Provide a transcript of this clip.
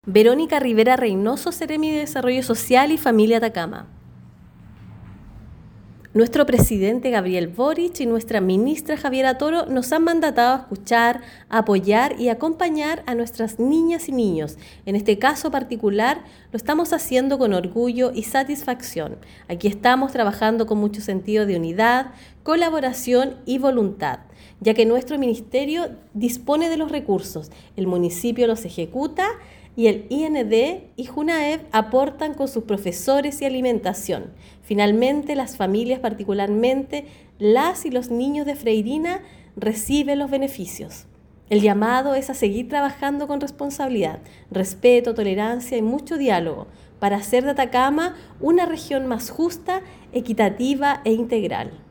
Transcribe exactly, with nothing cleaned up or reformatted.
Verónica Rivera Reynoso, Seremi de Desarrollo Social y Familia Atacama. Nuestro presidente Gabriel Boric y nuestra ministra Javiera Toro nos han mandatado a escuchar, apoyar y acompañar a nuestras niñas y niños. En este caso particular lo estamos haciendo con orgullo y satisfacción. Aquí estamos trabajando con mucho sentido de unidad, colaboración y voluntad, ya que nuestro ministerio dispone de los recursos, el municipio los ejecuta y el I N D y JUNAEV aportan con sus profesores y alimentación. Finalmente, las familias, particularmente las y los niños de Freirina, reciben los beneficios. El llamado es a seguir trabajando con responsabilidad, respeto, tolerancia y mucho diálogo para hacer de Atacama una región más justa, equitativa e integral.